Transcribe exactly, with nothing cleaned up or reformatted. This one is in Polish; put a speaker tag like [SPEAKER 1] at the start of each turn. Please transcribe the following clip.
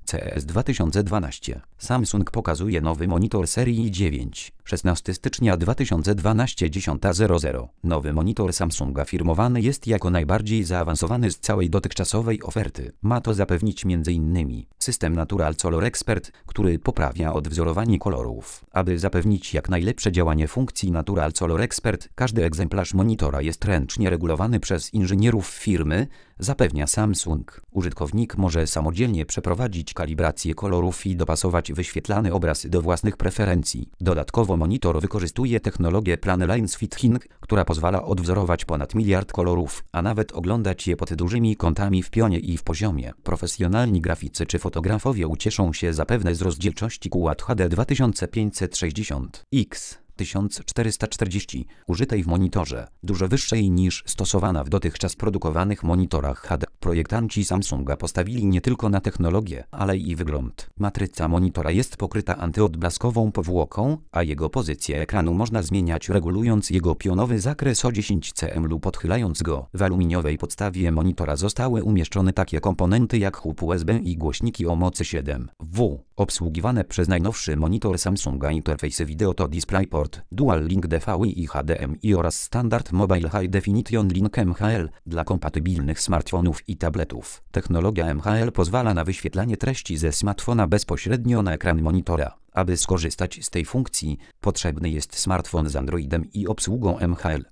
[SPEAKER 1] C E S dwa tysiące dwanaście. Samsung pokazuje nowy monitor serii dziewięć. szesnastego stycznia dwa tysiące dwunastego dziesiąta zero zero. Nowy monitor Samsunga firmowany jest jako najbardziej zaawansowany z całej dotychczasowej oferty. Ma to zapewnić między innymi system Natural Color Expert, który poprawia odwzorowanie kolorów. Aby zapewnić jak najlepsze działanie funkcji Natural Color Expert, każdy egzemplarz monitora jest ręcznie regulowany przez inżynierów firmy, zapewnia Samsung. Użytkownik może samodzielnie przeprowadzić kalibrację kolorów i dopasować wyświetlany obraz do własnych preferencji. Dodatkowo monitor wykorzystuje technologię Plane Fitting, która pozwala odwzorować ponad miliard kolorów, a nawet oglądać je pod dużymi kątami w pionie i w poziomie. Profesjonalni graficy czy fotografowie ucieszą się zapewne z rozdzielczości Quad H D dwa tysiące pięćset sześćdziesiąt x tysiąc czterysta czterdzieści użytej w monitorze, dużo wyższej niż stosowana w dotychczas produkowanych monitorach H D. Projektanci Samsunga postawili nie tylko na technologię, ale i wygląd. Matryca monitora jest pokryta antyodblaskową powłoką, a jego pozycję ekranu można zmieniać regulując jego pionowy zakres o dziesięć centymetrów lub odchylając go. W aluminiowej podstawie monitora zostały umieszczone takie komponenty jak hub U S B i głośniki o mocy siedem W. Obsługiwane przez najnowszy monitor Samsunga interfejsy wideo to DisplayPort, Dual Link D V I i H D M I oraz Standard Mobile High Definition Link M H L dla kompatybilnych smartfonów i tabletów. Technologia M H L pozwala na wyświetlanie treści ze smartfona bezpośrednio na ekran monitora. Aby skorzystać z tej funkcji, potrzebny jest smartfon z Androidem i obsługą M H L.